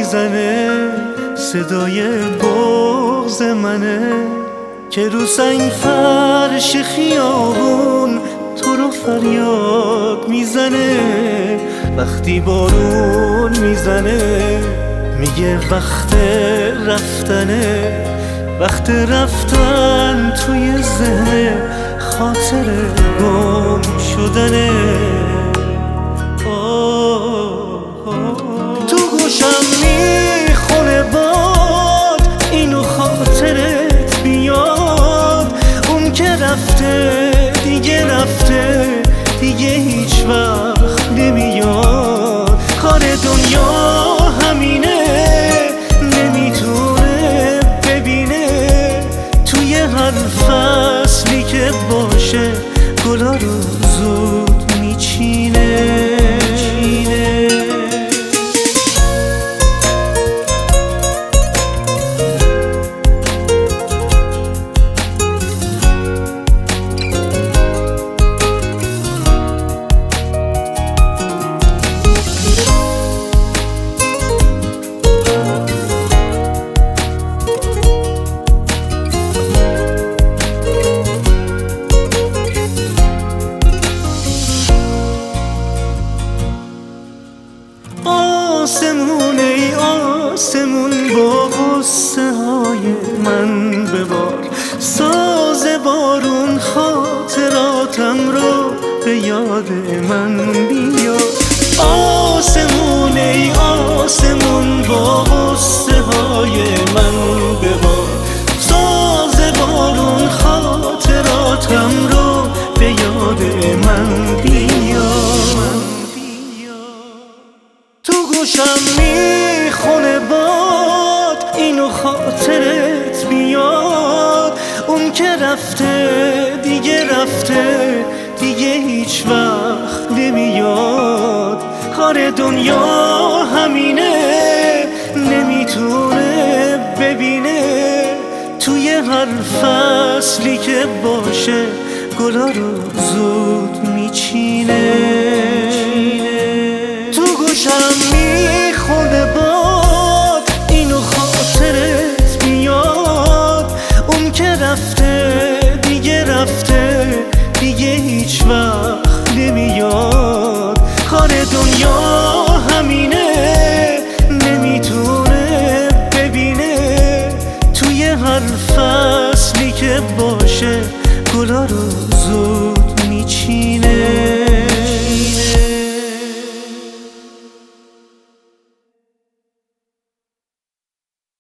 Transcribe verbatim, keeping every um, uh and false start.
میزنه، صدای بغض منه که رو سنگ فرش خیابون تو رو فریاد میزنه. وقتی بارون میزنه میگه وقت رفتنه، وقت رفتن توی ذهن خاطر گم شدنه. تو گوشم میخونه باد اینو خاطرت بیاد، اون که رفته دیگه رفته دیگه هیچ وقت نمیاد. کار دنیا همینه، نمیتونه ببینه توی هر فصلی که باشه گلا رو زود میچینه. آسمون ای آسمون با غصه های من ببار، ساز بارون خاطراتم رو به یاد من بیار. آسمون ای آسمون با غصه های من ببار، ساز بارون خاطراتم رو به یاد من بیار. تو گوشم میخونه باد اینو خاطرت بیاد، اون که رفته دیگه رفته دیگه هیچ وقت نمیاد. کار دنیا همینه، نمیتونه ببینه توی هر فصلی که باشه گلا رو زود میچینه. تو گوشم میخونه باد اینو خاطرت بیاد، اون که رفته دیگه رفته دیگه هیچ وقت نمیاد. کار دنیا همینه، نمیتونه ببینه توی هر فصلی که باشه گلا رو زود